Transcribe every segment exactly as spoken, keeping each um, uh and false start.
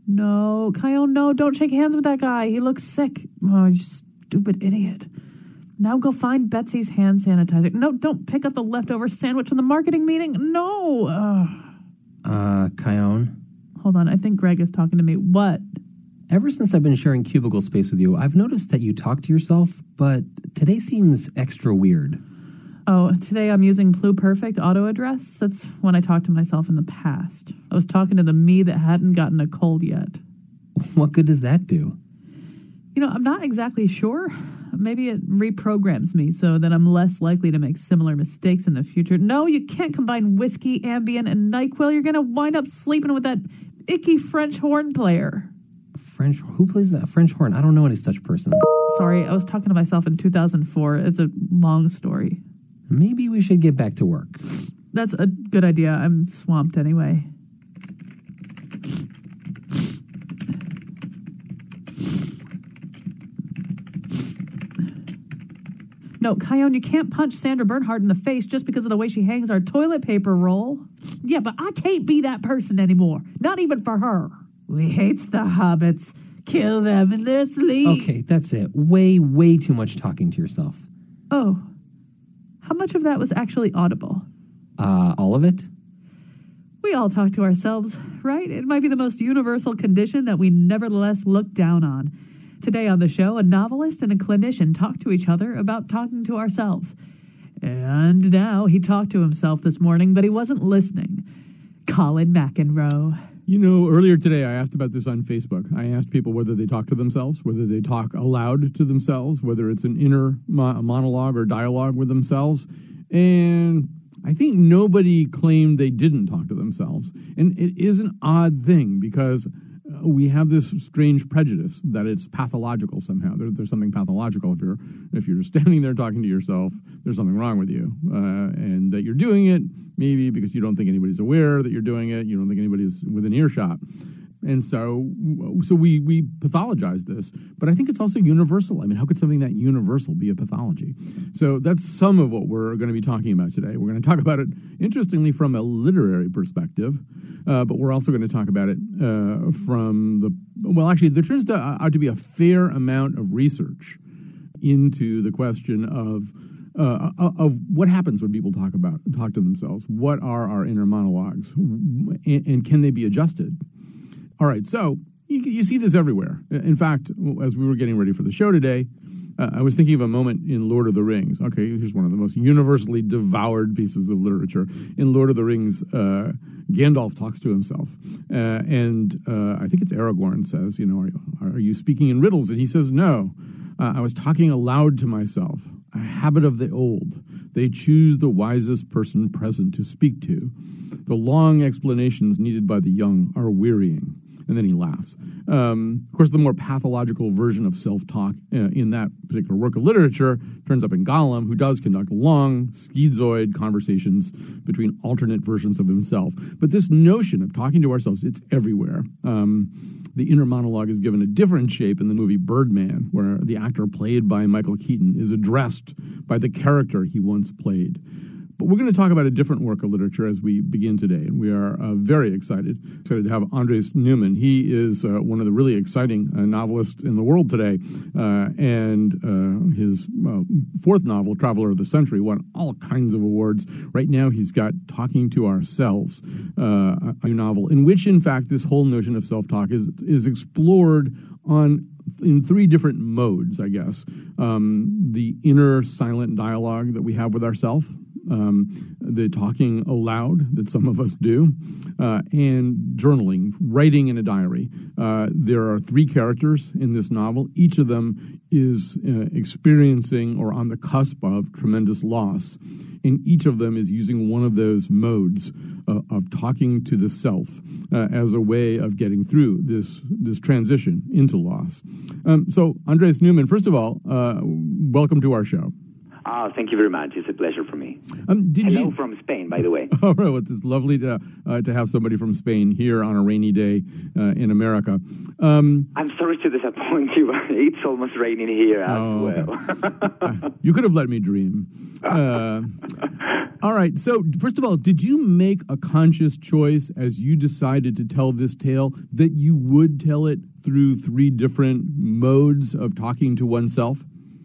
No, Kyone, no, don't shake hands with that guy. He looks sick. Oh, you stupid idiot. Now go find Betsy's hand sanitizer. No, don't pick up the leftover sandwich from the marketing meeting. No. Ugh. Uh, Kyone? Hold on, I think Greg is talking to me. What? Ever since I've been sharing cubicle space with you, I've noticed that you talk to yourself, but today seems extra weird. Oh, today I'm using Pluperfect auto address. That's when I talked to myself in the past. I was talking to the me that hadn't gotten a cold yet. What good does that do? You know, I'm not exactly sure. Maybe it reprograms me so that I'm less likely to make similar mistakes in the future. No, you can't combine whiskey, Ambien, and NyQuil. You're going to wind up sleeping with that icky French horn player. French? Who plays that French horn? I don't know any such person. Sorry, I was talking to myself in two thousand four. It's a long story. Maybe we should get back to work. That's a good idea. I'm swamped anyway. No, Kyone, you can't punch Sandra Bernhard in the face just because of the way she hangs our toilet paper roll. Yeah, but I can't be that person anymore. Not even for her. We hates the hobbits. Kill them in their sleep. Okay, that's it. Way, way too much talking to yourself. Oh. How much of that was actually audible? Uh, all of it? We all talk to ourselves, right? It might be the most universal condition that we nevertheless look down on. Today on the show, a novelist and a clinician talk to each other about talking to ourselves. And now he talked to himself this morning, but he wasn't listening. Colin McEnroe. You know, earlier today I asked about this on Facebook. I asked people whether they talk to themselves, whether they talk aloud to themselves, whether it's an inner mo- monologue or dialogue with themselves. And I think nobody claimed they didn't talk to themselves. And it is an odd thing because we have this strange prejudice that it's pathological somehow. There, there's something pathological if you're if you're standing there talking to yourself. There's something wrong with you, uh, and that you're doing it maybe because you don't think anybody's aware that you're doing it. You don't think anybody's within earshot. And so, so we, we pathologize this, but I think it's also universal. I mean, how could something that universal be a pathology? So that's some of what we're going to be talking about today. We're going to talk about it, interestingly, from a literary perspective, uh, but we're also going to talk about it uh, from the, well, actually, there turns out to be a fair amount of research into the question of Uh, of what happens when people talk about talk to themselves. What are our inner monologues, and, and can they be adjusted? All right, so you, you see this everywhere. In fact, as we were getting ready for the show today, uh, I was thinking of a moment in Lord of the Rings. Okay, here's one of the most universally devoured pieces of literature. In Lord of the Rings, uh, Gandalf talks to himself, uh, and uh, I think it's Aragorn says, you know, are you, are you speaking in riddles? And he says, no, uh, I was talking aloud to myself. A habit of the old. They choose the wisest person present to speak to. The long explanations needed by the young are wearying. And then he laughs. Um, of course, the more pathological version of self-talk uh, in that particular work of literature turns up in Gollum, who does conduct long, schizoid conversations between alternate versions of himself. But this notion of talking to ourselves, it's everywhere. Um, the inner monologue is given a different shape in the movie Birdman, where the actor played by Michael Keaton is addressed by the character he once played. But we're going to talk about a different work of literature as we begin today, and we are uh, very excited, excited to have Andres Neumann. He is uh, one of the really exciting uh, novelists in the world today, uh, and uh, his uh, fourth novel, Traveler of the Century, won all kinds of awards. Right now he's got Talking to Ourselves, uh, a novel in which, in fact, this whole notion of self-talk is, is explored on in three different modes, I guess. Um, the inner silent dialogue that we have with ourselves, Um, the talking aloud that some of us do, uh, and journaling, writing in a diary. Uh, there are three characters in this novel. Each of them is uh, experiencing or on the cusp of tremendous loss, and each of them is using one of those modes uh, of talking to the self uh, as a way of getting through this this transition into loss. Um, so, Andres Neumann, first of all, uh, welcome to our show. Oh, thank you very much. It's a pleasure for me. Um, did Hello you... from Spain, by the way. Oh, right. Well, it's lovely to uh, to have somebody from Spain here on a rainy day uh, in America. Um, I'm sorry to disappoint you, but it's almost raining here as oh, well. Okay. You could have let me dream. Uh, all right. So, first of all, did you make a conscious choice as you decided to tell this tale that you would tell it through three different modes of talking to oneself?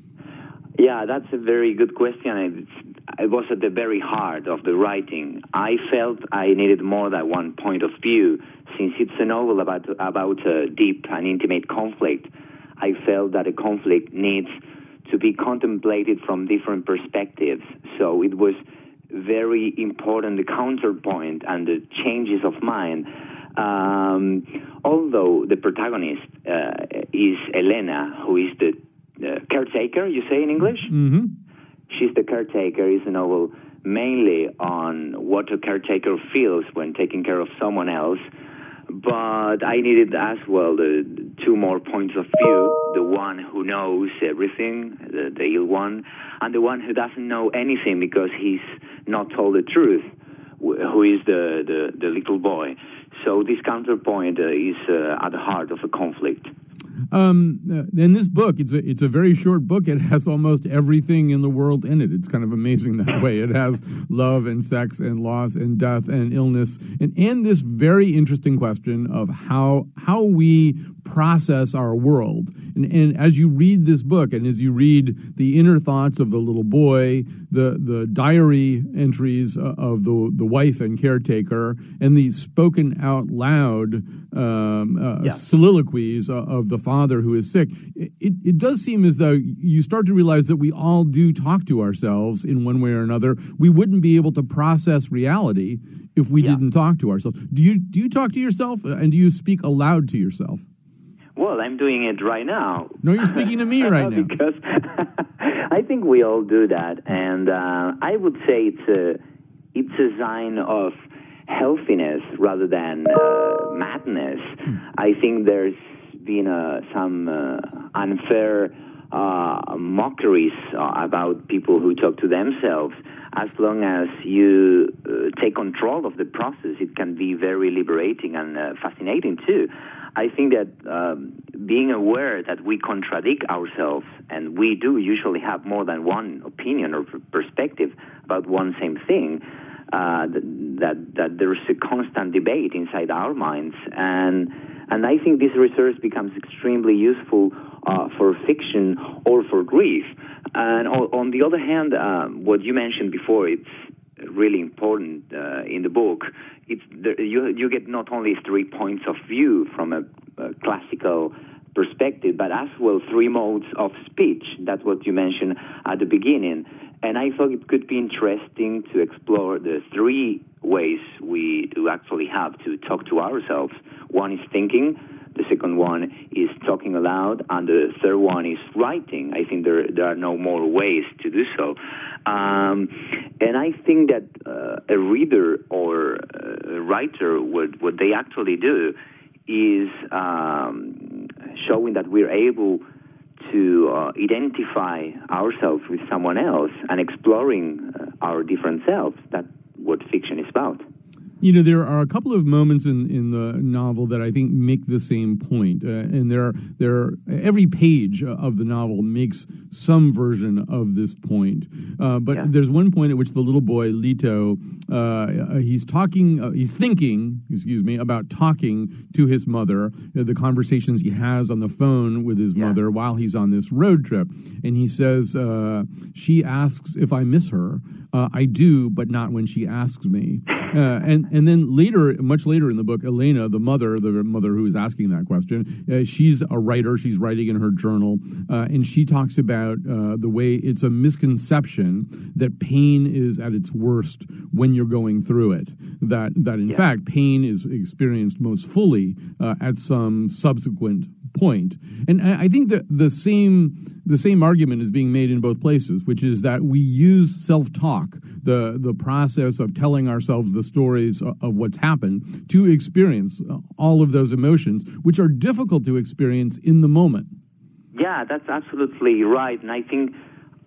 Yeah, that's a very good question. It's, it was at the very heart of the writing. I felt I needed more than one point of view. Since it's a novel about, about a deep and intimate conflict, I felt that a conflict needs to be contemplated from different perspectives. So it was very important, the counterpoint and the changes of mind. Um, although the protagonist uh, is Elena, who is the uh, caretaker, you say in English? Mm-hmm. She's the caretaker. It's a novel mainly on what a caretaker feels when taking care of someone else. But I needed as well the, the two more points of view, the one who knows everything, the, the ill one, and the one who doesn't know anything because he's not told the truth, who is the, the, the little boy. So this counterpoint uh, is uh, at the heart of a conflict. Um, in this book, it's a, it's a very short book. It has almost everything in the world in it. It's kind of amazing that way. It has love and sex and loss and death and illness and, and this very interesting question of how how we process our world. And, and as you read this book and as you read the inner thoughts of the little boy, the, the diary entries of the, the wife and caretaker, and the spoken out loud um, uh, yeah. soliloquies of the father who is sick, it, it does seem as though you start to realize that we all do talk to ourselves in one way or another. We wouldn't be able to process reality if we yeah. didn't talk to ourselves. Do you do you talk to yourself, and do you speak aloud to yourself? Well, I'm doing it right now. No, you're speaking to me right now. Because I think we all do that, and uh, I would say it's a it's a sign of healthiness rather than uh, madness. Hmm. I think there's been uh, some uh, unfair uh, mockeries uh, about people who talk to themselves. As long as you uh, take control of the process, it can be very liberating and uh, fascinating too. I think that um, being aware that we contradict ourselves, and we do usually have more than one opinion or perspective about one same thing, uh, that that there's a constant debate inside our minds, and and I think this research becomes extremely useful uh, for fiction or for grief. And on, on the other hand, um, what you mentioned before, it's really important uh, in the book. It's the, you you get not only three points of view from a, a classical perspective, but as well three modes of speech. That's what you mentioned at the beginning. And I thought it could be interesting to explore the three ways we do actually have to talk to ourselves. One is thinking, the second one is talking aloud, and the third one is writing. I think there there are no more ways to do so. Um, and I think that uh, a reader or a writer, what, what they actually do is um, showing that we're able to uh, identify ourselves with someone else and exploring uh, our different selves. That's what fiction is about. You know, there are a couple of moments in, in the novel that I think make the same point, uh, and there, there, every page of the novel makes some version of this point. Uh, but yeah. there's one point at which the little boy Lito, uh, he's talking, uh, he's thinking, excuse me, about talking to his mother, uh, the conversations he has on the phone with his yeah. mother while he's on this road trip, and he says, uh, she asks if I miss her. Uh, I do, but not when she asks me. Uh, and and then later, much later in the book, Elena, the mother, the mother who is asking that question, uh, she's a writer. She's writing in her journal, uh, and she talks about uh, the way it's a misconception that pain is at its worst when you're going through it. That that in yeah. fact, pain is experienced most fully uh, at some subsequent point. And I think that the same the same argument is being made in both places, which is that we use self-talk, the the process of telling ourselves the stories of, of what's happened, to experience all of those emotions, which are difficult to experience in the moment. Yeah, that's absolutely right. And I think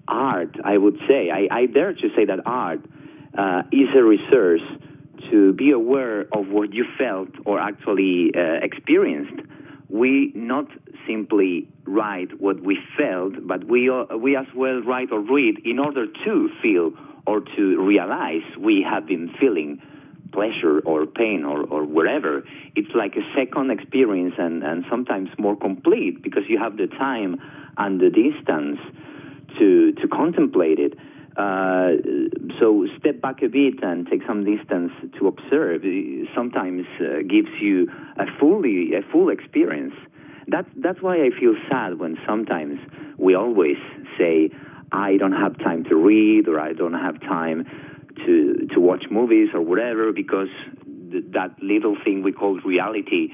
art, I would say, I, I dare to say that art uh, is a resource to be aware of what you felt or actually uh, experienced. We not simply write what we felt, but we uh, we as well write or read in order to feel or to realize we have been feeling pleasure or pain or, or whatever. It's like a second experience and, and sometimes more complete because you have the time and the distance to to contemplate it. Uh, so step back a bit and take some distance to observe. Sometimes uh, gives you a fully a full experience. That's that's why I feel sad when sometimes we always say, I don't have time to read or I don't have time to to watch movies or whatever, because th- that little thing we call reality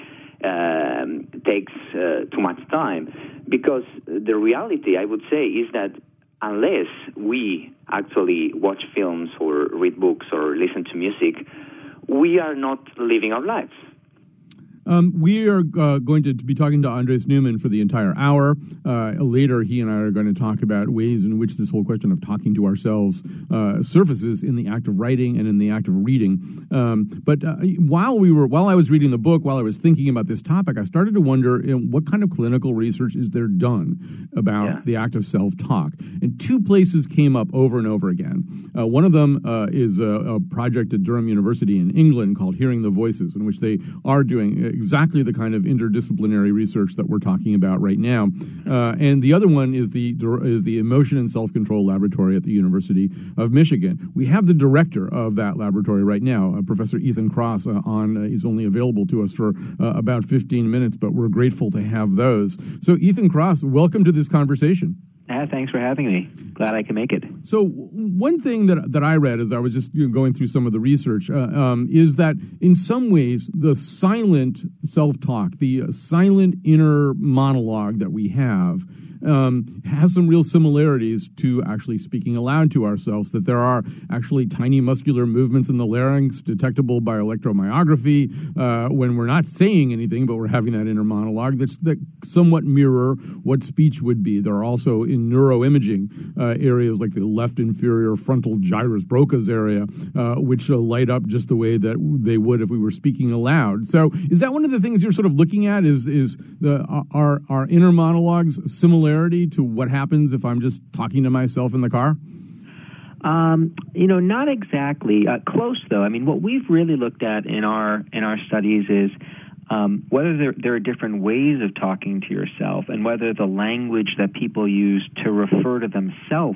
um, takes uh, too much time. Because the reality, I would say, is that unless we actually watch films or read books or listen to music, we are not living our lives. Um, we are uh, going to be talking to Andres Neumann for the entire hour. Uh, later, he and I are going to talk about ways in which this whole question of talking to ourselves uh, surfaces in the act of writing and in the act of reading. Um, but uh, while we were, while I was reading the book, while I was thinking about this topic, I started to wonder, you know, what kind of clinical research is there done about yeah. the act of self-talk? And two places came up over and over again. Uh, one of them uh, is a, a project at Durham University in England called Hearing the Voices, in which they are doing exactly the kind of interdisciplinary research that we're talking about right now. Uh, and the other one is the is the Emotion and Self-Control Laboratory at the University of Michigan. We have the director of that laboratory right now, uh, Professor Ethan Kross, uh, on. Uh, he's only available to us for uh, about fifteen minutes, but we're grateful to have those. So, Ethan Kross, welcome to this conversation. Uh, thanks for having me. Glad I can make it. So one thing that that I read as I was just you know, going through some of the research uh, um, is that in some ways the silent self-talk, the uh, silent inner monologue that we have um, has some real similarities to actually speaking aloud to ourselves, that there are actually tiny muscular movements in the larynx detectable by electromyography uh, when we're not saying anything, but we're having that inner monologue that's, that somewhat mirror what speech would be. There are also in neuroimaging uh, areas like the left inferior frontal gyrus Broca's area, uh, which uh, light up just the way that they would if we were speaking aloud. So is that one of the things you're sort of looking at, is is the our, our inner monologues similarity to what happens if I'm just talking to myself in the car? Um, you know, not exactly. Uh, close, though. I mean, what we've really looked at in our in our studies is Um, whether there, there are different ways of talking to yourself, and whether the language that people use to refer to themselves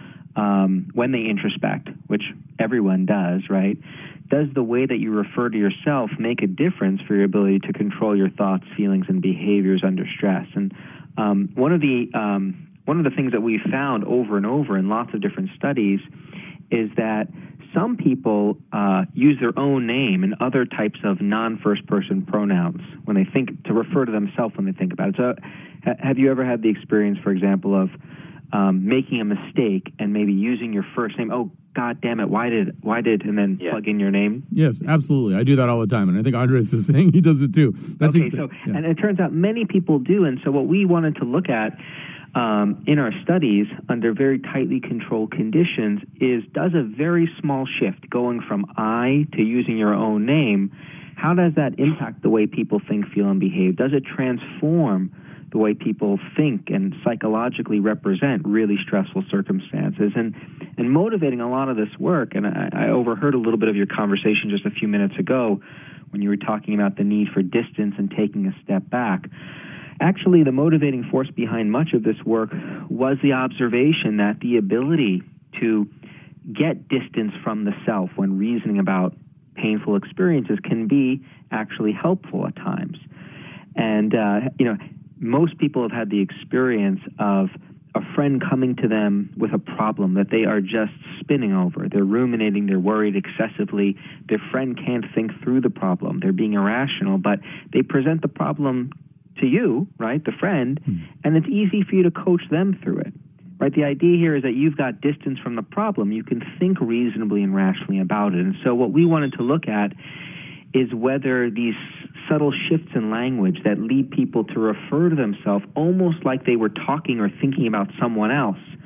um, when they introspect, which everyone does, right? Does the way that you refer to yourself make a difference for your ability to control your thoughts, feelings, and behaviors under stress? And um, one of the um, one of the things that we've found over and over in lots of different studies is that some people uh, use their own name and other types of non-first-person pronouns when they think, to refer to themselves when they think about it. So ha- have you ever had the experience, for example, of um, making a mistake and maybe using your first name? Oh, God damn it, why did, why did, and then yeah. plug in your name? Yes, absolutely. I do that all the time, and I think Andres is saying he does it too. That's okay, a, so, yeah. and it turns out many people do, and so what we wanted to look at Um, in our studies, under very tightly controlled conditions, is does a very small shift going from I to using your own name, how does that impact the way people think, feel, and behave? Does it transform the way people think and psychologically represent really stressful circumstances? And and motivating a lot of this work, and I, I overheard a little bit of your conversation just a few minutes ago when you were talking about the need for distance and taking a step back. Actually, the motivating force behind much of this work was the observation that the ability to get distance from the self when reasoning about painful experiences can be actually helpful at times. And, uh, you know, most people have had the experience of a friend coming to them with a problem that they are just spinning over. They're ruminating, they're worried excessively. Their friend can't think through the problem. They're being irrational, but they present the problem to you, right, the friend, mm. and it's easy for you to coach them through it, right? The idea here is that you've got distance from the problem. You can think reasonably and rationally about it. And so what we wanted to look at is whether these subtle shifts in language that lead people to refer to themselves almost like they were talking or thinking about someone else,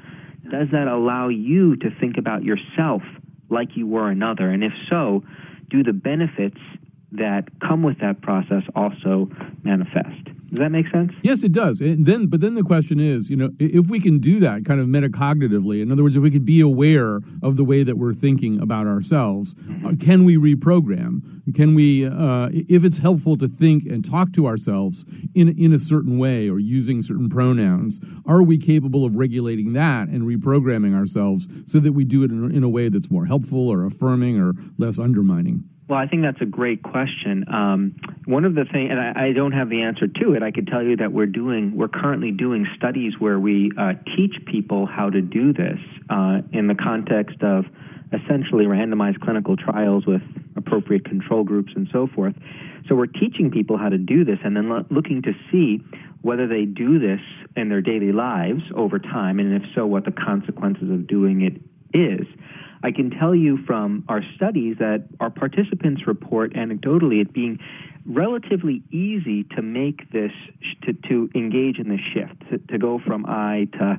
does that allow you to think about yourself like you were another? And if so, do the benefits that come with that process also manifest? Does that make sense? Yes, it does. And then, but then the question is, you know, if we can do that kind of metacognitively, in other words, if we could be aware of the way that we're thinking about ourselves, mm-hmm. can we reprogram? Can we, uh, if it's helpful to think and talk to ourselves in in a certain way or using certain pronouns, are we capable of regulating that and reprogramming ourselves so that we do it in, in a way that's more helpful or affirming or less undermining? Well, I think that's a great question. Um, one of the things, and I, I don't have the answer to it, I could tell you that we're doing, we're currently doing studies where we uh, teach people how to do this uh, in the context of essentially randomized clinical trials with appropriate control groups and so forth. So we're teaching people how to do this and then lo- looking to see whether they do this in their daily lives over time, and if so, what the consequences of doing it is. I can tell you from our studies that our participants report anecdotally it being relatively easy to make this, to, to engage in this shift, to, to go from I to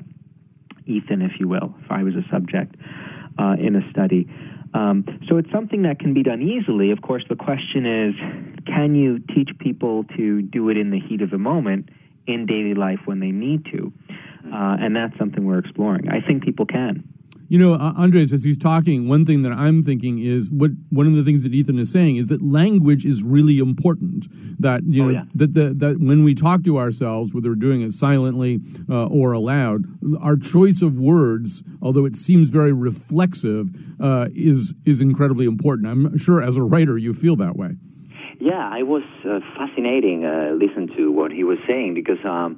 Ethan, if you will, if I was a subject uh, in a study. Um, so it's something that can be done easily. Of course, the question is, can you teach people to do it in the heat of the moment in daily life when they need to? Uh, and that's something we're exploring. I think people can. You know, uh, Andres, as he's talking, one thing that I'm thinking is what one of the things that Ethan is saying is that language is really important. That you oh, know yeah. that the, that when we talk to ourselves, whether we're doing it silently uh, or aloud, our choice of words, although it seems very reflexive, uh, is is incredibly important. I'm sure as a writer you feel that way. Yeah, I was uh, fascinating uh, listen to what he was saying because. Um,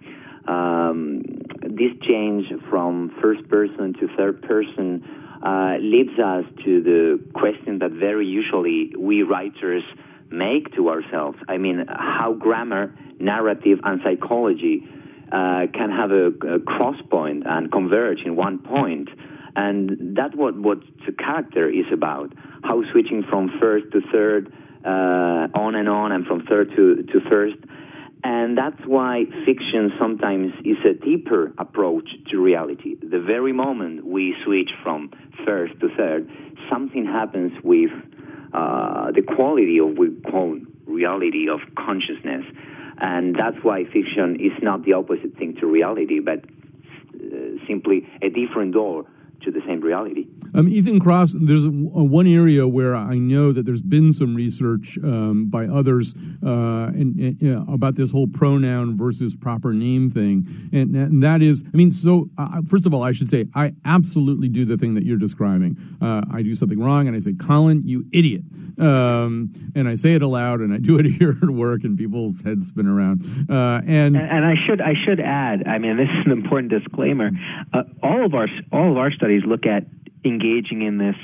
Um, this change from first person to third person uh, leads us to the question that very usually we writers make to ourselves. I mean, how grammar, narrative, and psychology uh, can have a, a cross point and converge in one point. And that's what, what the character is about, how switching from first to third, uh, on and on, and from third to, to first. And that's why fiction sometimes is a deeper approach to reality. The very moment we switch from first to third, something happens with uh, the quality of what we call reality of consciousnness. And that's why fiction is not the opposite thing to reality, but uh, simply a different door to the same reality. Um, Ethan Kross, there's a, a one area where I know that there's been some research um, by others uh, and, and, you know, about this whole pronoun versus proper name thing, and, and that is, I mean, so uh, first of all, I should say I absolutely do the thing that you're describing. Uh, I do something wrong, and I say, "Colin, you idiot," um, and I say it aloud, and I do it here at work, and people's heads spin around. Uh, and, and and I should I should add, I mean, this is an important disclaimer. Uh, all of our all of our studies look at engaging in this,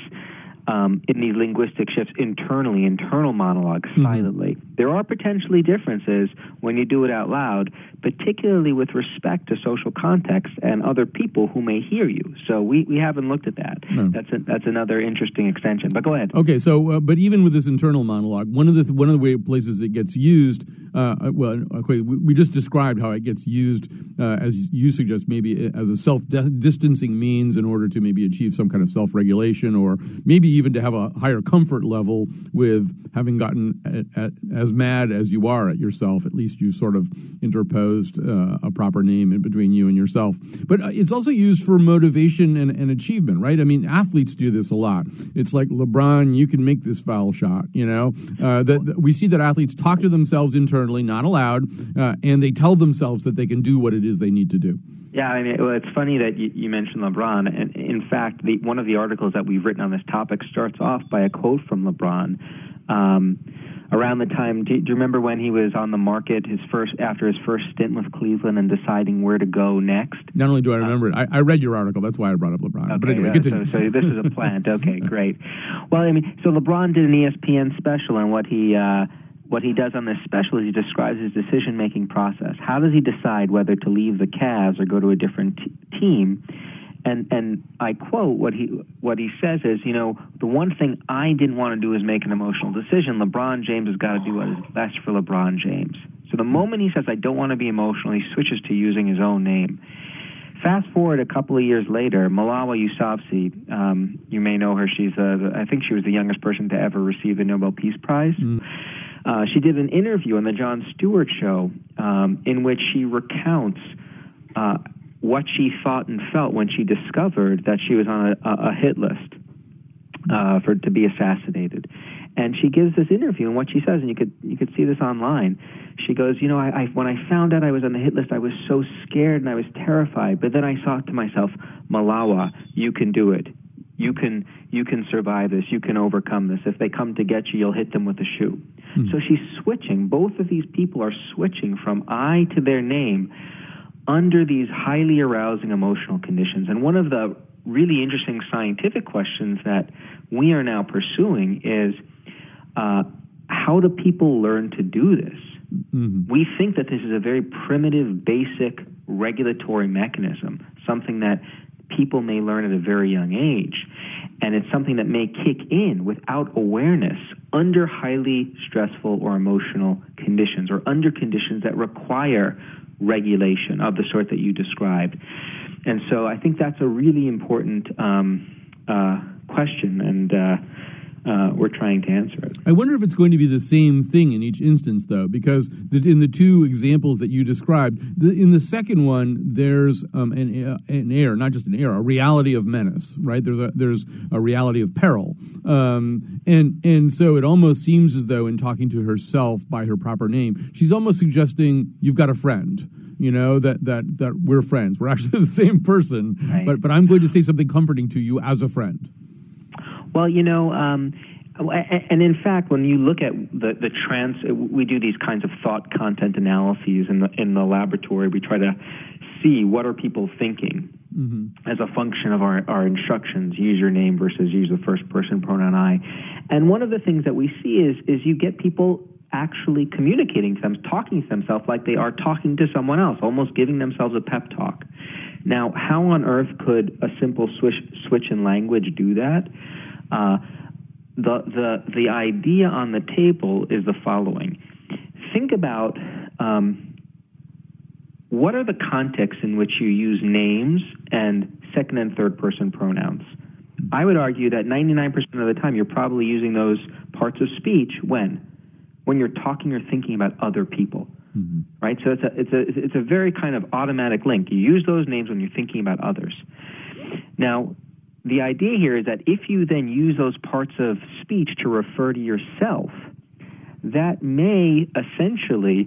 um, in these linguistic shifts internally, internal monologues, mm-hmm. silently. There are potentially differences when you do it out loud, particularly with respect to social context and other people who may hear you. So we, we haven't looked at that. No. That's a, that's another interesting extension. But go ahead. Okay, so uh, but even with this internal monologue, one of the th- one of the way places it gets used. Uh, well, okay, we, we just described how it gets used, uh, as you suggest, maybe as a self-distancing means in order to maybe achieve some kind of self-regulation, or maybe even to have a higher comfort level with having gotten at, at, as mad as you are at yourself. At least you sort of interposed uh, a proper name in between you and yourself. But it's also used for motivation and, and achievement, right? I mean, athletes do this a lot. It's like, LeBron, you can make this foul shot, you know? Uh, that, that we see that athletes talk to themselves internally, not aloud, uh, and they tell themselves that they can do what it is they need to do. Yeah, I mean, well, it's funny that you, you mentioned LeBron. And in fact, the, one of the articles that we've written on this topic starts off by a quote from LeBron. Um, around the time, do, do you remember when he was on the market his first after his first stint with Cleveland and deciding where to go next? Not only do I remember uh, it, I, I read your article. That's why I brought up LeBron. Okay, but anyway, uh, continue. So, so this is a plant. Okay, great. Well, I mean, so LeBron did an E S P N special, and what he uh, what he does on this special is he describes his decision-making process. How does he decide whether to leave the Cavs or go to a different t- team? And and I quote what he what he says is, you know, the one thing I didn't want to do is make an emotional decision. LeBron James has got to do what is best for LeBron James. So the moment he says, I don't want to be emotional, he switches to using his own name. Fast forward a couple of years later, Malala Yousafzai, um, you may know her. She's, a, I think she was the youngest person to ever receive the Nobel Peace Prize. Mm. Uh, she did an interview on the Jon Stewart Show um, in which she recounts uh, what she thought and felt when she discovered that she was on a, a hit list uh, for to be assassinated. And she gives this interview, and what she says, and you could you could see this online. She goes, you know, I, I when I found out I was on the hit list, I was so scared and I was terrified. But then I thought to myself, Malala, you can do it. You can you can survive this. You can overcome this. If they come to get you, you'll hit them with a shoe. Hmm. So she's switching. Both of these people are switching from I to their name under these highly arousing emotional conditions. And one of the really interesting scientific questions that we are now pursuing is, uh, how do people learn to do this? Mm-hmm. We think that this is a very primitive, basic regulatory mechanism, something that people may learn at a very young age. And it's something that may kick in without awareness under highly stressful or emotional conditions, or under conditions that require regulation of the sort that you described. And so I think that's a really important um, uh, question, and uh, uh, we're trying to answer it. I wonder if it's going to be the same thing in each instance, though, because the, in the two examples that you described, the, in the second one, there's um, an, uh, an air, not just an air, a reality of menace, right? There's a there's a reality of peril, um, and and so it almost seems as though in talking to herself by her proper name, she's almost suggesting you've got a friend. You know, that, that, that we're friends. We're actually the same person, right. but but I'm going to say something comforting to you as a friend. Well, you know, um, and in fact, when you look at the, the trans, we do these kinds of thought content analyses in the, in the laboratory. We try to see what are people thinking mm-hmm. as a function of our, our instructions, use your name versus use the first person pronoun I. And one of the things that we see is is you get people actually communicating to them, talking to themselves like they are talking to someone else, almost giving themselves a pep talk. Now, how on earth could a simple switch, switch in language do that? Uh, the, the, the idea on the table is the following. Think about um, what are the contexts in which you use names and second and third person pronouns? I would argue that ninety-nine percent of the time you're probably using those parts of speech when? When you're talking or thinking about other people, mm-hmm. right? So it's a it's a it's a very kind of automatic link. You use those names when you're thinking about others. Now, the idea here is that if you then use those parts of speech to refer to yourself, that may essentially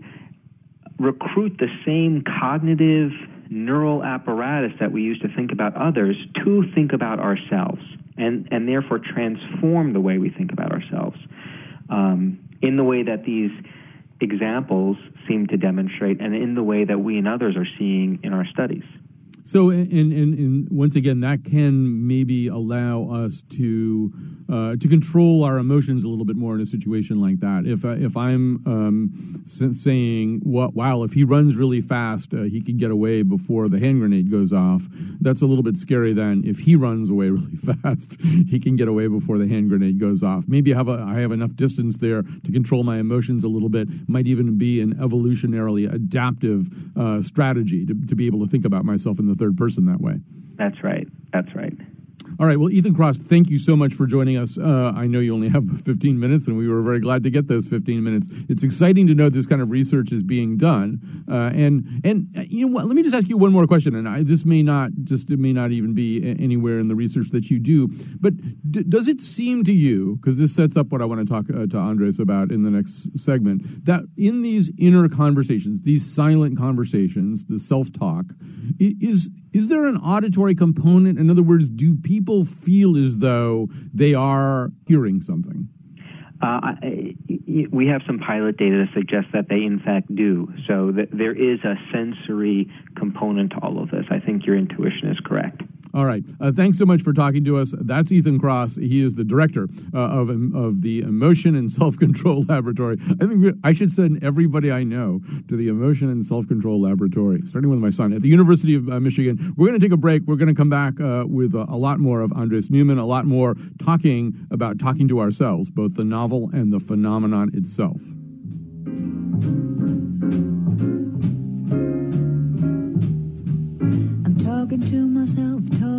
recruit the same cognitive neural apparatus that we use to think about others to think about ourselves, and and therefore transform the way we think about ourselves. Um, in the way that these examples seem to demonstrate, and in the way that we and others are seeing in our studies. So, and, and, and once again, that can maybe allow us to uh, to control our emotions a little bit more in a situation like that. If uh, if I'm um, saying, "Wow, if he runs really fast, uh, he could get away before the hand grenade goes off," that's a little bit scary. Then, if he runs away really fast, he can get away before the hand grenade goes off. Maybe I have a, I have enough distance there to control my emotions a little bit. Might even be an evolutionarily adaptive uh, strategy to, to be able to think about myself in the third person that way. That's right. That's right. All right. Well, Ethan Kross, thank you so much for joining us. Uh, I know you only have fifteen minutes, and we were very glad to get those fifteen minutes. It's exciting to know this kind of research is being done. Uh, and, and uh, you know what? Let me just ask you one more question. And I, this may not just, it may not even be anywhere in the research that you do, but d- does it seem to you, because this sets up what I want to talk uh, to Andres about in the next segment, that in these inner conversations, these silent conversations, the self-talk, is Is there an auditory component? In other words, do people feel as though they are hearing something? Uh, I, we have some pilot data to suggest that they, in fact, do. So th- there is a sensory component to all of this. I think your intuition is correct. All right. Uh, thanks so much for talking to us. That's Ethan Kross. He is the director uh, of of the Emotion and Self-Control Laboratory. I think we, I should send everybody I know to the Emotion and Self-Control Laboratory, starting with my son at the University of uh, Michigan. We're going to take a break. We're going to come back uh, with a, a lot more of Andres Neumann, a lot more talking about talking to ourselves, both the novel and the phenomenon itself.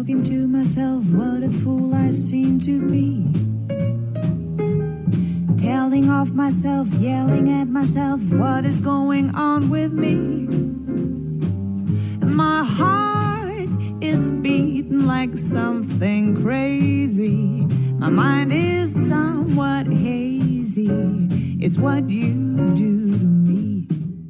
talking to myself, what a fool I seem to be. Telling off myself, yelling at myself, what is going on with me? My heart is beating like something crazy. My mind is somewhat hazy. It's what you do to me.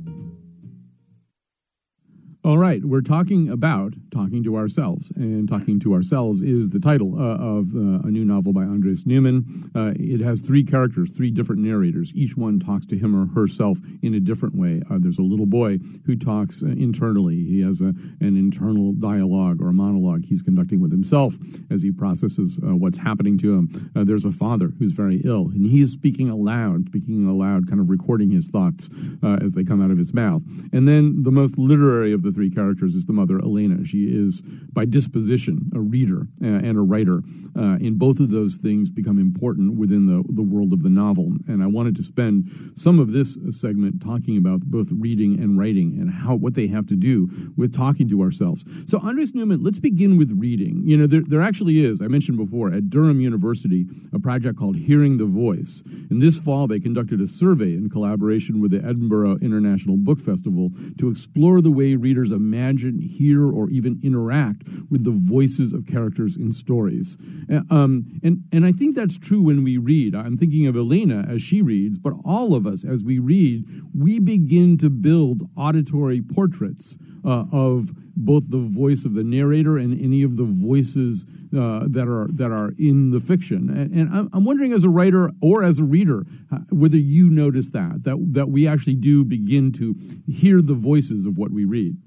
All right, we're talking about talking to ourselves, and talking to ourselves is the title uh, of uh, a new novel by Andres Neumann. Uh, it has three characters, three different narrators. Each one talks to him or herself in a different way. Uh, there's a little boy who talks uh, internally. He has a, an internal dialogue or a monologue he's conducting with himself as he processes uh, what's happening to him. Uh, there's a father who's very ill, and he is speaking aloud, speaking aloud, kind of recording his thoughts uh, as they come out of his mouth. And then the most literary of the three characters is the mother, Elena. She is, by disposition, a reader uh, and a writer. Uh, and both of those things become important within the, the world of the novel. And I wanted to spend some of this segment talking about both reading and writing and how what they have to do with talking to ourselves. So, Andres Neumann, let's begin with reading. You know, there, there actually is, I mentioned before, at Durham University, a project called Hearing the Voice. And this fall, they conducted a survey in collaboration with the Edinburgh International Book Festival to explore the way readers imagine, hear, or even interact with the voices of characters in stories. Um, and, and I think that's true when we read. I'm thinking of Elena as she reads, but all of us as we read, we begin to build auditory portraits uh, of both the voice of the narrator and any of the voices uh, that are that are in the fiction. And, and I'm, I'm wondering, as a writer or as a reader, uh, whether you notice that, that that we actually do begin to hear the voices of what we read.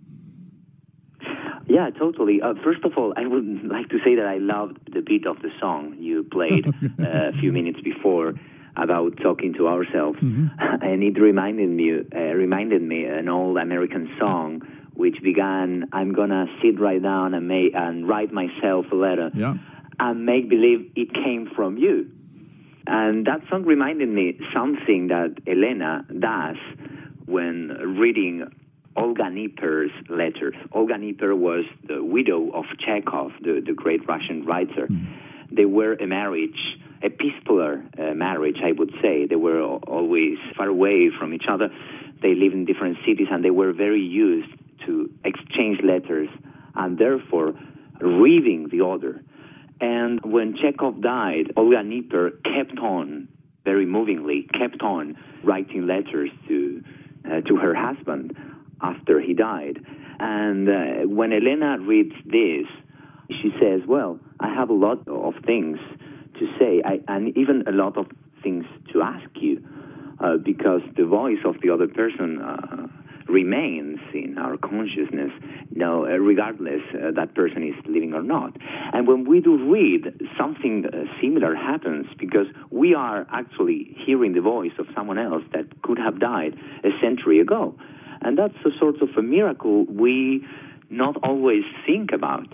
Yeah, totally. Uh, first of all, I would like to say that I loved the beat of the song you played uh, a few minutes before about talking to ourselves, mm-hmm. and it reminded me uh, reminded me an old American song which began, "I'm gonna sit right down and make and write myself a letter, yeah. and make believe it came from you." And that song reminded me something that Elena does when reading Olga Nipper's letters. Olga Nipper was the widow of Chekhov, the, the great Russian writer. Mm. They were a marriage, epistolar uh, marriage, I would say. They were always far away from each other. They lived in different cities, and they were very used to exchange letters and therefore reading the other. And when Chekhov died, Olga Nipper kept on, very movingly, kept on writing letters to uh, to her husband after he died. And uh, when Elena reads this, she says, well, I have a lot of things to say, I, and even a lot of things to ask you, uh, because the voice of the other person uh, remains in our consciousness, you know, uh, regardless uh, that person is living or not. And when we do read, something uh, similar happens, because we are actually hearing the voice of someone else that could have died a century ago. And that's a sort of a miracle we not always think about.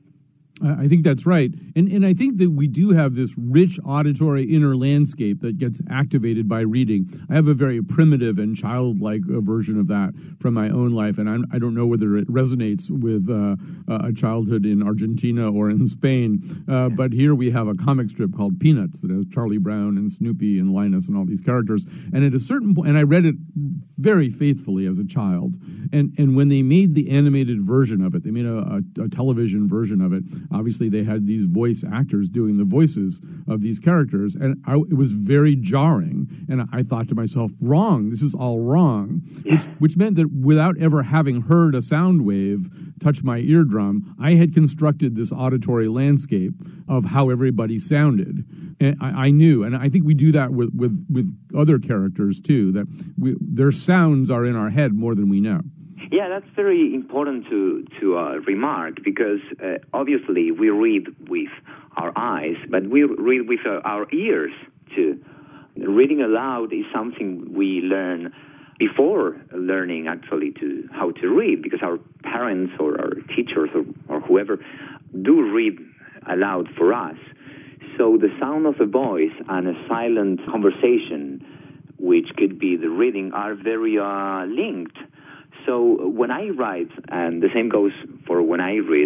I think that's right. And and I think that we do have this rich auditory inner landscape that gets activated by reading. I have a very primitive and childlike uh, version of that from my own life, and I'm, I don't know whether it resonates with uh, a childhood in Argentina or in Spain, uh, but here we have a comic strip called Peanuts that has Charlie Brown and Snoopy and Linus and all these characters. And at a certain point, and I read it very faithfully as a child, and, and when they made the animated version of it, they made a, a, a television version of it. Obviously, they had these voice actors doing the voices of these characters, and I, it was very jarring. And I thought to myself, wrong, this is all wrong, yeah. which, which meant that without ever having heard a sound wave touch my eardrum, I had constructed this auditory landscape of how everybody sounded. And I, I knew, and I think we do that with, with, with other characters, too, that we, their sounds are in our head more than we know. Yeah, that's very important to to uh, remark, because uh, obviously we read with our eyes, but we read with uh, our ears too. Reading aloud is something we learn before learning actually to how to read, because our parents or our teachers or, or whoever do read aloud for us. So the sound of a voice and a silent conversation, which could be the reading, are very uh, linked. So when I write, and the same goes for when I read,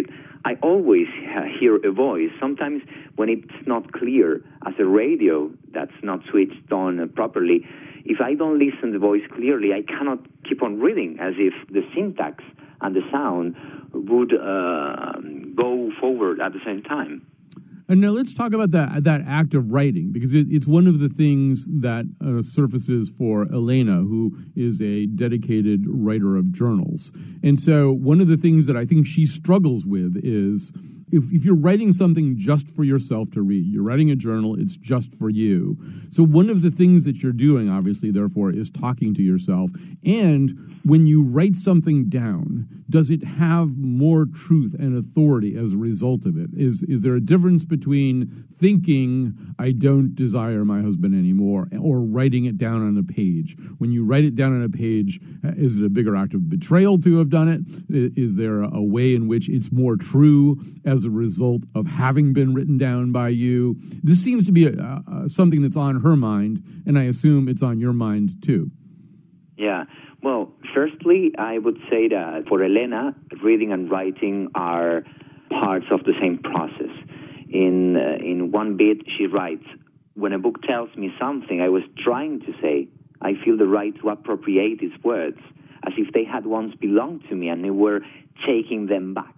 I always hear a voice. Sometimes when it's not clear, as a radio that's not switched on properly, if I don't listen to the voice clearly, I cannot keep on reading, as if the syntax and the sound would uh, go forward at the same time. And now let's talk about that that act of writing, because it, it's one of the things that uh, surfaces for Elena, who is a dedicated writer of journals. And so one of the things that I think she struggles with is if, if you're writing something just for yourself to read, you're writing a journal, it's just for you. So one of the things that you're doing, obviously, therefore, is talking to yourself. And when you write something down, does it have more truth and authority as a result of it? Is is there a difference between thinking, I don't desire my husband anymore, or writing it down on a page? When you write it down on a page, is it a bigger act of betrayal to have done it? Is there a way in which it's more true as a result of having been written down by you? This seems to be a, a, something that's on her mind, and I assume it's on your mind too. Yeah. Well, firstly, I would say that for Elena, reading and writing are parts of the same process. In uh, in one bit, she writes, when a book tells me something I was trying to say, I feel the right to appropriate its words, as if they had once belonged to me and they were taking them back.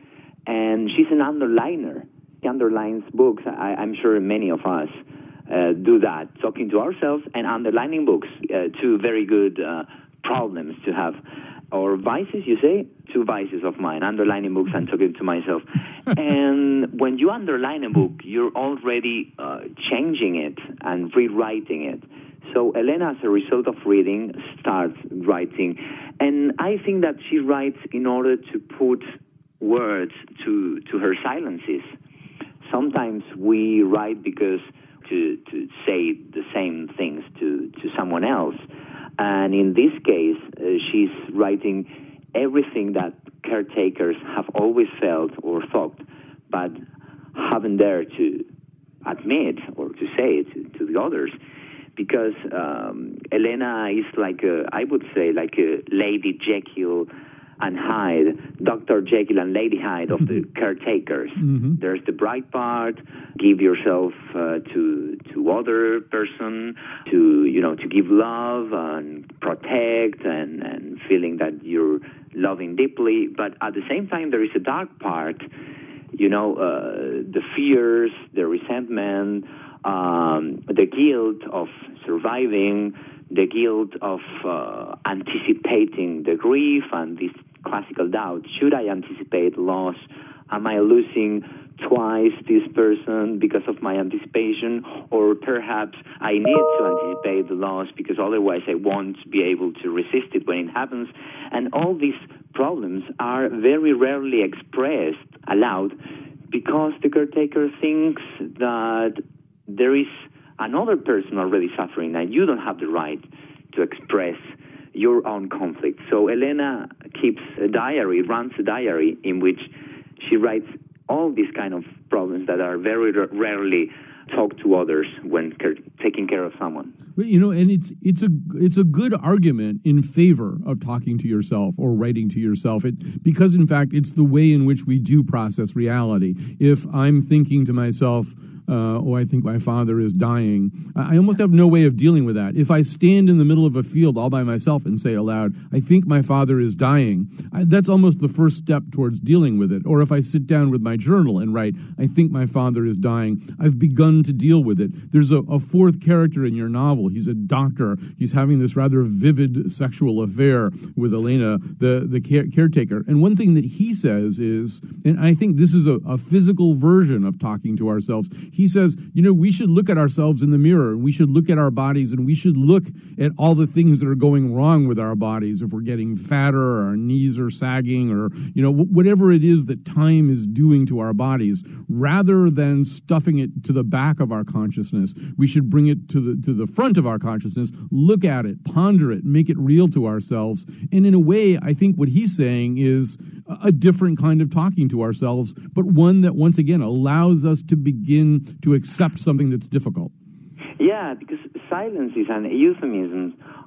And she's an underliner. She underlines books. I, I'm sure many of us uh, do that, talking to ourselves and underlining books, uh, two very good uh problems to have, or vices, you say? Two vices of mine, underlining books and talking to myself. And when you underline a book, you're already uh, changing it and rewriting it. So Elena, as a result of reading, starts writing. And I think that she writes in order to put words to, to her silences. Sometimes we write because to, to say the same things to, to someone else. And in this case, uh, she's writing everything that caretakers have always felt or thought, but haven't dared to admit or to say it to, to the others. Because um, Elena is like, a, I would say, like a Lady Jekyll and Hyde, Doctor Jekyll and Lady Hyde of the caretakers. Mm-hmm. There's the bright part, give yourself uh, to to other person, to you know to give love and protect and, and feeling that you're loving deeply. But at the same time, there is a dark part, you know, uh, the fears, the resentment, um, the guilt of surviving, the guilt of uh, anticipating the grief and this classical doubt. Should I anticipate loss? Am I losing twice this person because of my anticipation? Or perhaps I need to anticipate the loss because otherwise I won't be able to resist it when it happens. And all these problems are very rarely expressed aloud because the caretaker thinks that there is another person already suffering and you don't have the right to express your own conflict. So Elena keeps a diary, runs a diary in which she writes all these kind of problems that are very r- rarely talked to others when care- taking care of someone. You know, and it's it's a it's a good argument in favor of talking to yourself or writing to yourself. It because in fact it's the way in which we do process reality. If I'm thinking to myself, Uh, oh, I think my father is dying. I almost have no way of dealing with that. If I stand in the middle of a field all by myself and say aloud, I think my father is dying, I, that's almost the first step towards dealing with it. Or if I sit down with my journal and write, I think my father is dying, I've begun to deal with it. There's a, a fourth character in your novel. He's a doctor. He's having this rather vivid sexual affair with Elena, the, the care, caretaker. And one thing that he says is, and I think this is a, a physical version of talking to ourselves, he says, you know, we should look at ourselves in the mirror and we should look at our bodies and we should look at all the things that are going wrong with our bodies. If we're getting fatter or our knees are sagging or, you know, whatever it is that time is doing to our bodies, rather than stuffing it to the back of our consciousness, we should bring it to the, to the front of our consciousness, look at it, ponder it, make it real to ourselves. And in a way, I think what he's saying is a different kind of talking to ourselves, but one that once again allows us to begin to accept something that's difficult. Yeah, because silences and euphemisms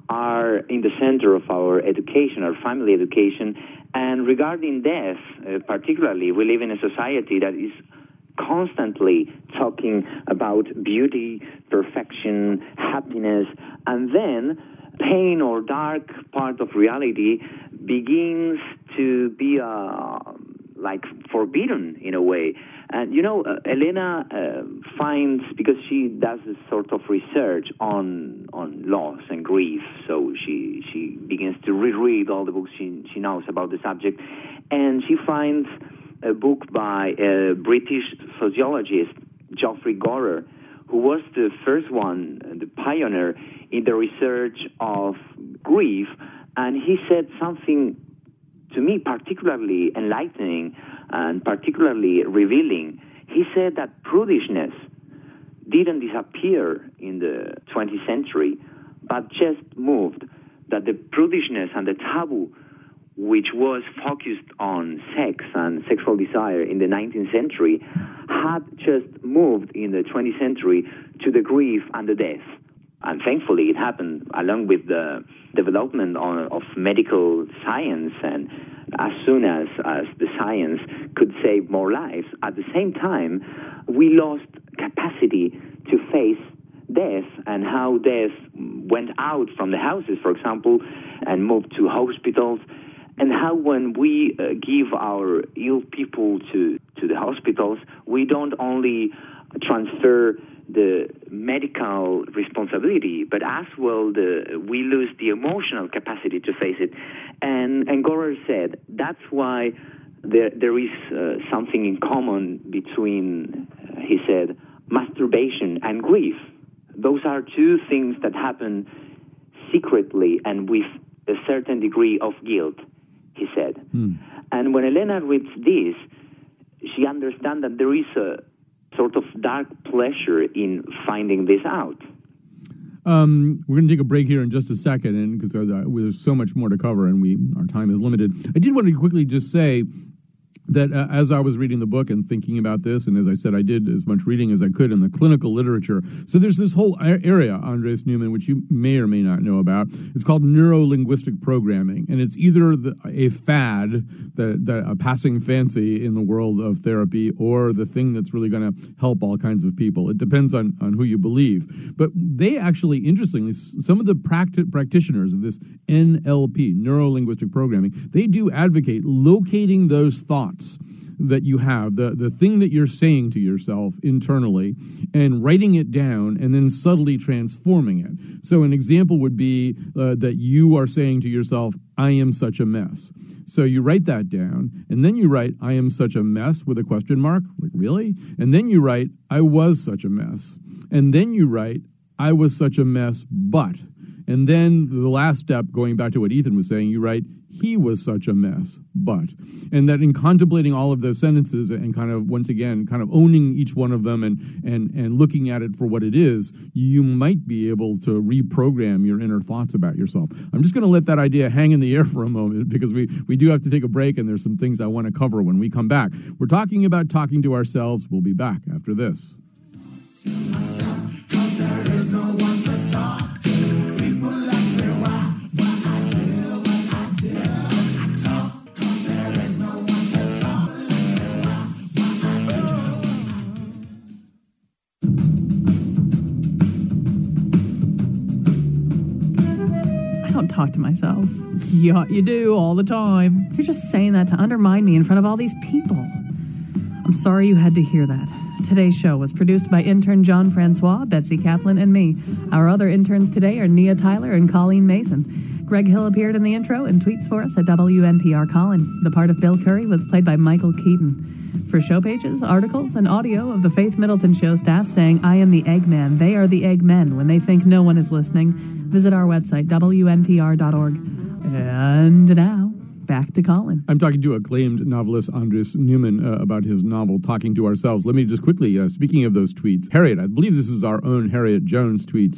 are in the center of our education, our family education. And regarding death, uh, particularly, we live in a society that is constantly talking about beauty, perfection, happiness, and then pain or dark part of reality begins to be uh, like forbidden in a way. And, you know, uh, Elena uh, finds, because she does this sort of research on on loss and grief, so she she begins to reread all the books she, she knows about the subject, and she finds a book by a British sociologist, Geoffrey Gorer, who was the first one, the pioneer in the research of grief, and he said something to me particularly enlightening and particularly revealing. He said that prudishness didn't disappear in the twentieth century, but just moved, that the prudishness and the taboo which was focused on sex and sexual desire in the nineteenth century had just moved in the twentieth century to the grief and the death. And thankfully it happened along with the development on, of medical science, and as soon as, as the science could save more lives, at the same time we lost capacity to face death and how death went out from the houses, for example, and moved to hospitals, and how when we uh, give our ill people to, to the hospitals, we don't only transfer the medical responsibility, but as well the we lose the emotional capacity to face it. And, and Gorer said that's why there, there is uh, something in common between, uh, he said, masturbation and grief. Those are two things that happen secretly and with a certain degree of guilt, he said. Mm. And when Elena reads this, she understands that there is a sort of dark pleasure in finding this out. Um, we're going to take a break here in just a second, and because uh, there's so much more to cover, and we our time is limited. I did want to quickly just say that uh, as I was reading the book and thinking about this, and as I said, I did as much reading as I could in the clinical literature. So there's this whole area, Andres Newman, which you may or may not know about. It's called neuro-linguistic programming, and it's either the, a fad, the, the, a passing fancy in the world of therapy, or the thing that's really going to help all kinds of people. It depends on, on who you believe. But they actually, interestingly, some of the practi- practitioners of this N L P, neuro-linguistic programming, they do advocate locating those thoughts that you have, the, the thing that you're saying to yourself internally, and writing it down and then subtly transforming it. So an example would be uh, that you are saying to yourself, I am such a mess. So you write that down, and then you write, I am such a mess with a question mark. Like, really? And then you write, I was such a mess. And then you write, I was such a mess, but. And then the last step, going back to what Ethan was saying, you write, he was such a mess, but. And that in contemplating all of those sentences and kind of, once again, kind of owning each one of them and, and, and looking at it for what it is, you might be able to reprogram your inner thoughts about yourself. I'm just going to let that idea hang in the air for a moment because we, we do have to take a break, and there's some things I want to cover when we come back. We're talking about talking to ourselves. We'll be back after this. Myself, 'cause there is no one to talk to. People ask me why, why I do what I do. I talk 'cause there is no one to talk. Ask me why, why I do. I don't talk to myself. Yeah, you do all the time. You're just saying that to undermine me in front of all these people. I'm sorry you had to hear that. Today's show was produced by intern John Francois, Betsy Kaplan, and me. Our other interns today are Nia Tyler and Colleen Mason. Greg Hill appeared in the intro and tweets for us at W N P R Colin. The part of Bill Curry was played by Michael Keaton. For show pages, articles, and audio of the Faith Middleton Show staff saying, I am the Eggman, they are the Eggmen when they think no one is listening, visit our website, W N P R dot org. And now, back to Colin. I'm talking to acclaimed novelist Andres Newman uh, about his novel, Talking to Ourselves. Let me just quickly, uh, speaking of those tweets, Harriet, I believe this is our own Harriet Jones tweets,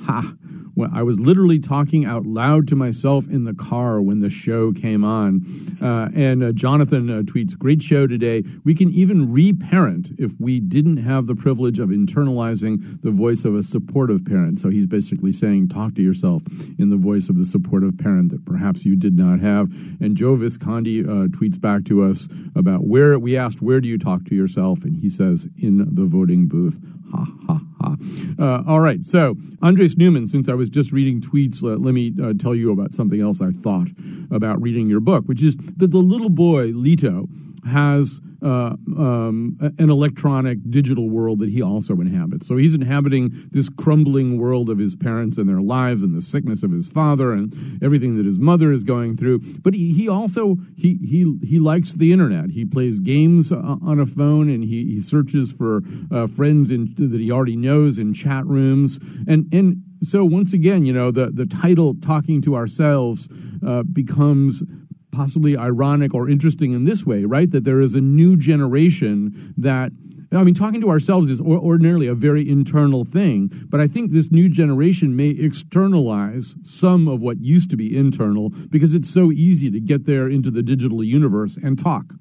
Ha! Well, I was literally talking out loud to myself in the car when the show came on. Uh, and uh, Jonathan uh, tweets, great show today. We can even re-parent if we didn't have the privilege of internalizing the voice of a supportive parent. So he's basically saying, talk to yourself in the voice of the supportive parent that perhaps you did not have. And Joe Visconti uh, tweets back to us about where, we asked, where do you talk to yourself? And he says, in the voting booth. Ha, ha, ha. Uh, all right, so Andres Newman, since I was just reading tweets, let, let me uh, tell you about something else I thought about reading your book, which is that the little boy, Lito, has uh, um, an electronic digital world that he also inhabits. So he's inhabiting this crumbling world of his parents and their lives and the sickness of his father and everything that his mother is going through. But he, he also, he, he, he likes the internet. He plays games on a phone, and he, he searches for uh, friends in, that he already knows in chat rooms. And, and so once again, you know, the, the title, Talking to Ourselves, uh, becomes possibly ironic or interesting in this way, right? That there is a new generation that, I mean, talking to ourselves is ordinarily a very internal thing, but I think this new generation may externalize some of what used to be internal because it's so easy to get there into the digital universe and talk.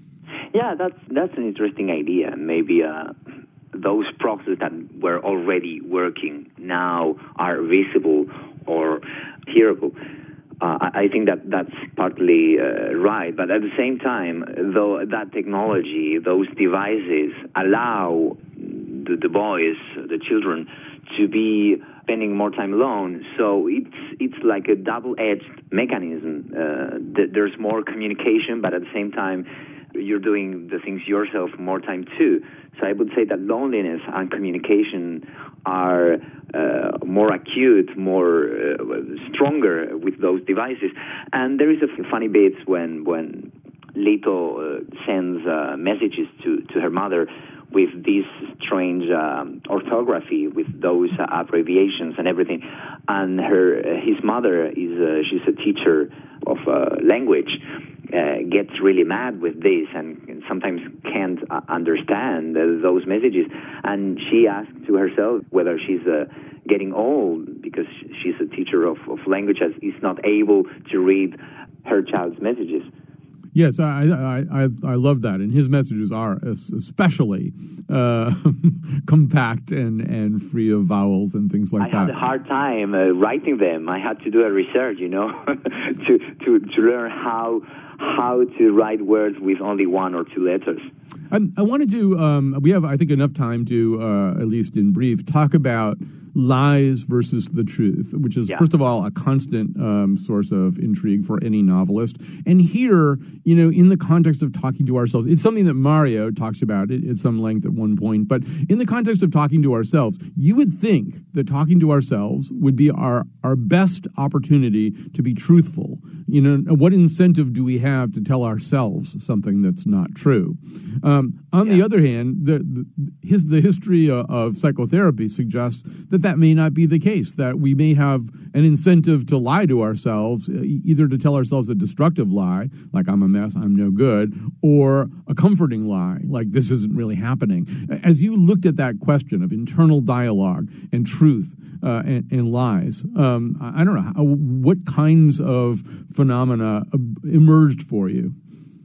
Yeah, that's that's an interesting idea. Maybe uh, those processes that were already working now are visible or hearable. Uh, I think that that's partly uh, right, but at the same time, though that technology, those devices allow the, the boys, the children, to be spending more time alone. So it's it's like a double-edged mechanism. Uh, th- there's more communication, but at the same time, you're doing the things yourself more time too. So I would say that loneliness and communication are uh, more acute, more uh, stronger with those devices. And there is a f- funny bit when when Lito uh, sends uh, messages to, to her mother with this strange um, orthography, with those uh, abbreviations and everything. And her, uh, his mother is uh, she's a teacher of uh, language. Uh, gets really mad with this and, and sometimes can't uh, understand uh, those messages. And she asks to herself whether she's uh, getting old because she's a teacher of, of language and is not able to read her child's messages. Yes, I I I, I love that, and his messages are especially uh, compact and, and free of vowels and things like I that. I had a hard time uh, writing them. I had to do a research, you know, to, to to learn how how to write words with only one or two letters. I, I wanted to. Um, we have, I think, enough time to, uh, at least in brief, talk about lies versus the truth, which is, yeah. first of all, a constant um, source of intrigue for any novelist. And here, you know, in the context of talking to ourselves, it's something that Mario talks about at some length at one point, but in the context of talking to ourselves, you would think that talking to ourselves would be our, our best opportunity to be truthful. You know, what incentive do we have to tell ourselves something that's not true? Um, on yeah. the other hand, the, the, his, the history of, of psychotherapy suggests that that may not be the case, that we may have an incentive to lie to ourselves, either to tell ourselves a destructive lie, like I'm a mess, I'm no good, or a comforting lie, like this isn't really happening. As you looked at that question of internal dialogue and truth uh, and, and lies, um, I don't know, how, what kinds of phenomena emerged for you?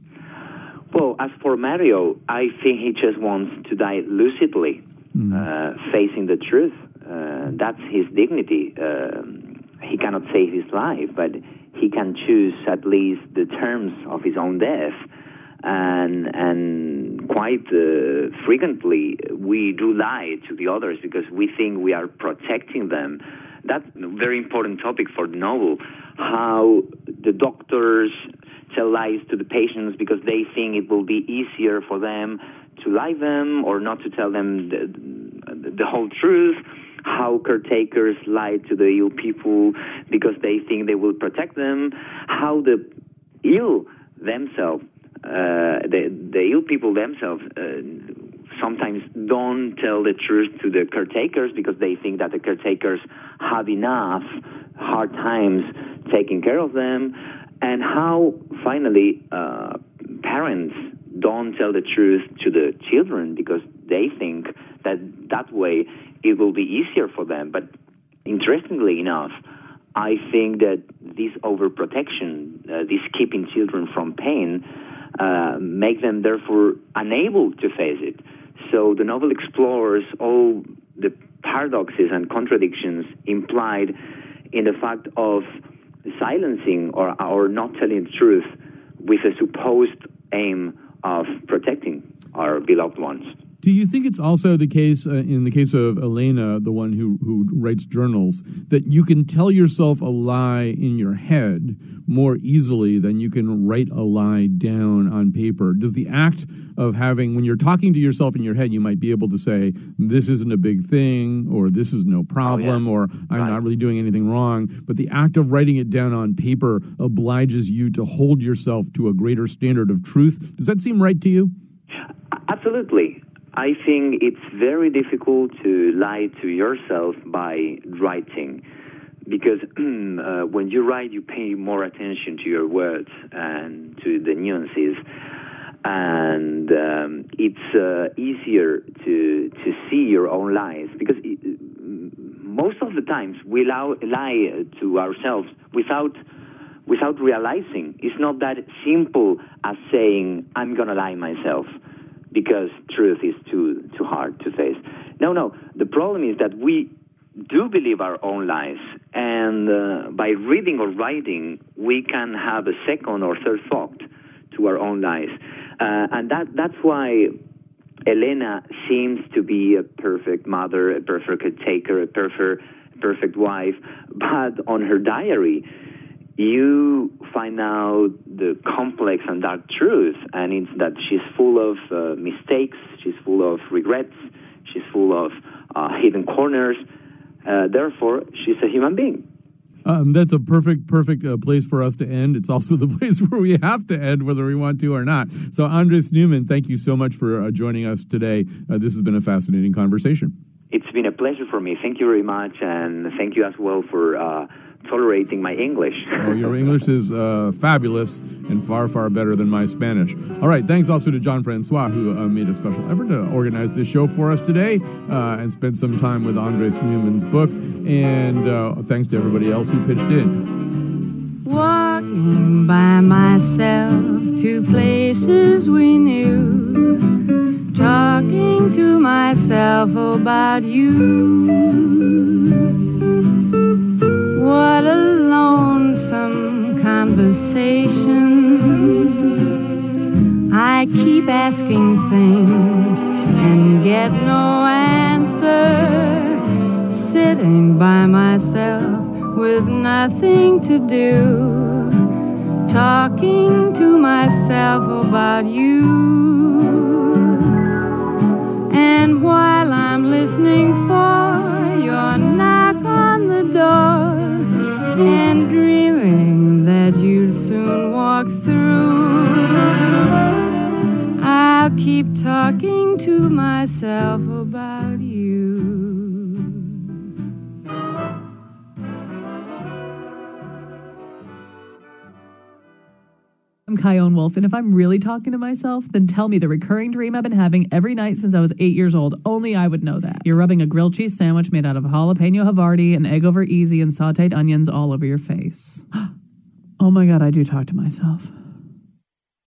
Well, as for Mario, I think he just wants to die lucidly, mm. uh, facing the truth. Uh, that's his dignity. Uh, he cannot save his life, but he can choose at least the terms of his own death. And and quite uh, frequently, we do lie to the others because we think we are protecting them. That's a very important topic for the novel, how the doctors tell lies to the patients because they think it will be easier for them to lie them or not to tell them the, the whole truth. How caretakers lie to the ill people because they think they will protect them. How the ill themselves, uh, the, the ill people themselves, uh, sometimes don't tell the truth to the caretakers because they think that the caretakers have enough hard times taking care of them. And how, finally, uh, parents don't tell the truth to the children because they think that that way it will be easier for them. But interestingly enough, I think that this overprotection, uh, this keeping children from pain, uh, make them therefore unable to face it. So the novel explores all the paradoxes and contradictions implied in the fact of silencing or, or not telling the truth with a supposed aim of protecting our beloved ones. Do you think it's also the case, uh, in the case of Elena, the one who, who writes journals, that you can tell yourself a lie in your head more easily than you can write a lie down on paper? Does the act of having, when you're talking to yourself in your head, you might be able to say, this isn't a big thing, or this is no problem, oh, yeah. or I'm right. not really doing anything wrong. But the act of writing it down on paper obliges you to hold yourself to a greater standard of truth. Does that seem right to you? Absolutely. I think it's very difficult to lie to yourself by writing, because uh, when you write, you pay more attention to your words and to the nuances, and um, it's uh, easier to to see your own lies, because it, most of the times we lie, lie to ourselves without without realizing. It's not that simple as saying, I'm going to lie myself, because truth is too too hard to face. No, no. The problem is that we do believe our own lies, and uh, by reading or writing, we can have a second or third thought to our own lies, uh, and that that's why Elena seems to be a perfect mother, a perfect caretaker, a perfect perfect wife, but on her diary, you find out the complex and dark truth, and it's that she's full of uh, mistakes, she's full of regrets, she's full of uh, hidden corners. Uh, therefore, she's a human being. Um, that's a perfect, perfect uh, place for us to end. It's also the place where we have to end, whether we want to or not. So, Andres Neumann, thank you so much for uh, joining us today. Uh, this has been a fascinating conversation. It's been a pleasure for me. Thank you very much, and thank you as well for uh, tolerating my English. Oh, your English is uh, fabulous and far, far better than my Spanish. All right, thanks also to John Francois, who uh, made a special effort to organize this show for us today uh, and spent some time with Andres Neumann's book. And uh, thanks to everybody else who pitched in. Walking by myself to places we knew, talking to myself about you. What a lonesome conversation. I keep asking things and get no answer, sitting by myself with nothing to do, talking to myself about you. And while I'm listening for your knock on the door and dreaming that you'll soon walk through, I'll keep talking to myself about you. I'm Kyone Wolf, and if I'm really talking to myself, then tell me the recurring dream I've been having every night since I was eight years old. Only I would know that. You're rubbing a grilled cheese sandwich made out of jalapeno Havarti and egg over easy and sauteed onions all over your face. Oh my God, I do talk to myself.